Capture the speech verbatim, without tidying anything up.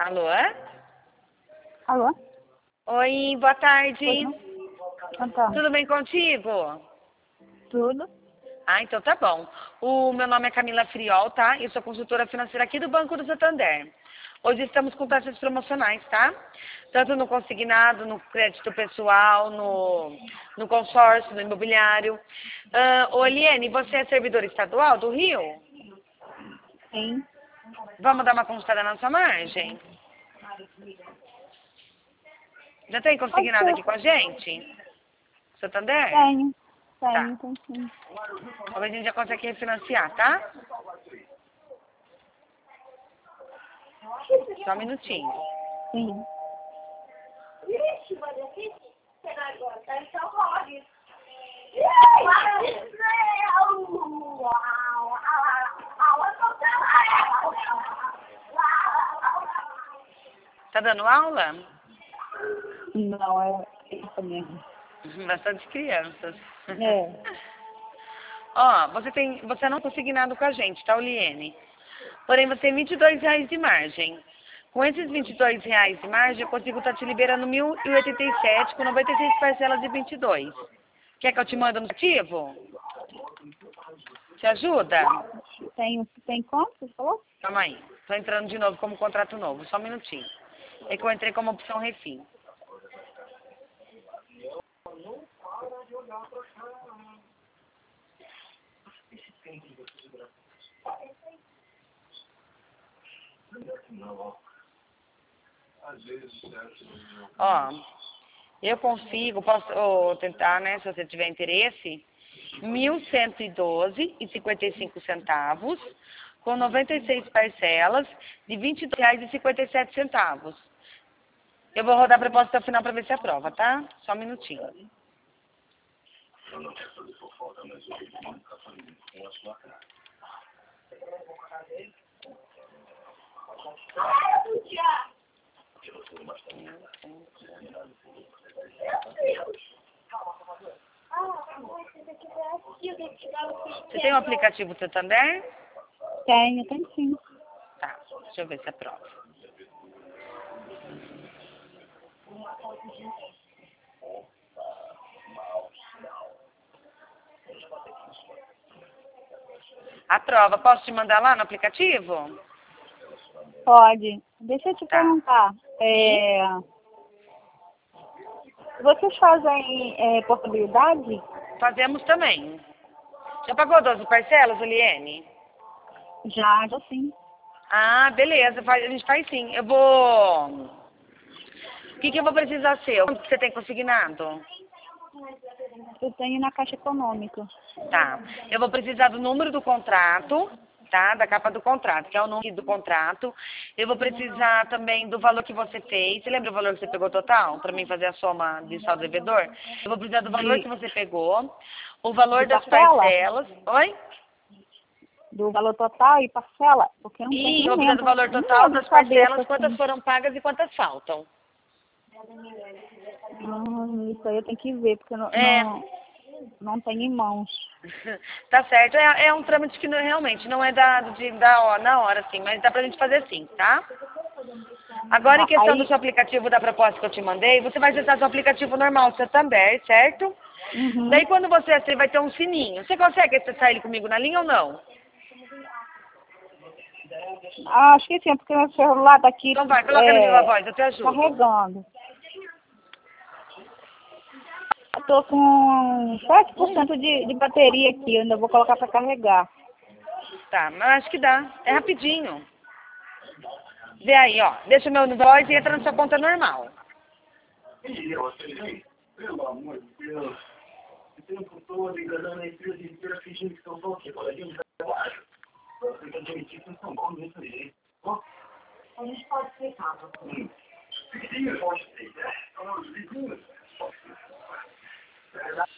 Alô? Alô? Oi, boa tarde. Então, Tudo bem contigo? tudo? Ah, então tá bom. O meu nome é Camila Friol, tá? Eu sou consultora financeira aqui do Banco do Santander. Hoje estamos com taxas promocionais, tá? Tanto no consignado, no crédito pessoal, no, no consórcio, no imobiliário. Ah, ô, Eliane, você é servidora estadual do Rio? Sim. Vamos dar uma consultada na sua margem? Já tem Pode consignado ser. aqui com a gente? Santander? Tenho. Tá. Tenho, tenho sim. Talvez a gente já consegue refinanciar, tá? Só um minutinho. Sim. Tá dando aula? Não, é isso mesmo. Bastante crianças. É. Ó, você tem, você não tá consignado com a gente, tá, Oliene? Porém, você tem vinte e dois reais de margem. Com esses vinte e dois reais de margem, eu consigo estar te liberando mil e oitenta e sete com noventa e seis parcelas de vinte e dois. Quer que eu te mande no ativo? Te ajuda? Tem, tem quanto, você falou? Calma aí. Tô entrando de novo como contrato novo. Só um minutinho. É que eu entrei como opção refim. Ó, eu consigo, posso ó, tentar, né, se você tiver interesse, mil cento e doze e cinquenta e cinco centavos, com noventa e seis parcelas de vinte e dois reais e cinquenta e sete centavos. Eu vou rodar a proposta até o final para ver se aprova, tá? Só um minutinho. Você tem o aplicativo Santander? Tenho, tenho sim. Tá, deixa eu ver se aprova. Aprova. Posso te mandar lá no aplicativo? Pode. Deixa eu te Tá. perguntar. É, vocês fazem é, portabilidade? Fazemos também. Já pagou doze parcelas, Eliene? Já, já sim. Ah, beleza. Faz- A gente faz sim. Eu vou... O que, que eu vou precisar ser? Quanto que você tem consignado? Eu tenho na Caixa Econômica. Tá. Eu vou precisar do número do contrato, tá? Da capa do contrato, que é o número do contrato. Eu vou precisar também do valor que você fez. Você lembra o valor que você pegou total? Para mim fazer a soma de saldo devedor? Eu vou precisar do valor De, que você pegou, o valor de das parcela? parcelas. Oi? Do valor total e parcela? Porque eu não E tenho, eu não vou precisar do lembro. valor Não total lembro das de cabeça, parcelas, quantas assim. foram pagas e quantas faltam. Hum, isso aí eu tenho que ver, porque eu não, É, não, não tenho em mãos. tá certo. É, é um trâmite que não- realmente não é dado de, da, hora- na hora, sim, mas dá pra gente fazer sim, tá? Agora, em Tá, questão do aí, seu aplicativo da proposta que eu te mandei, você vai acessar seu aplicativo normal, Santander, certo? uhum. Daí, quando você acessar, vai ter um sininho. Você consegue acessar ele comigo na linha ou não? Ah, acho que sim, porque meu celular tá aqui Então vai, coloca no Viva é, Voz, eu te ajudo. carregando. Eu tô com sete por cento de, de bateria aqui, eu ainda vou colocar para carregar. Tá, mas acho que dá. É rapidinho. Vê aí, ó. Deixa o meu voz e entra na sua conta normal. E eu acelerei. Pelo amor de Deus. O tempo todo enganando a empresa inteira, fingindo que são só o quê? Coleguinhas de trabalho. Você quer admitir que são bons nisso aí. Ó, a gente pode explicar. Hum. Vizinhos pode ser, né? São os vizinhos. Pode ser. É verdade.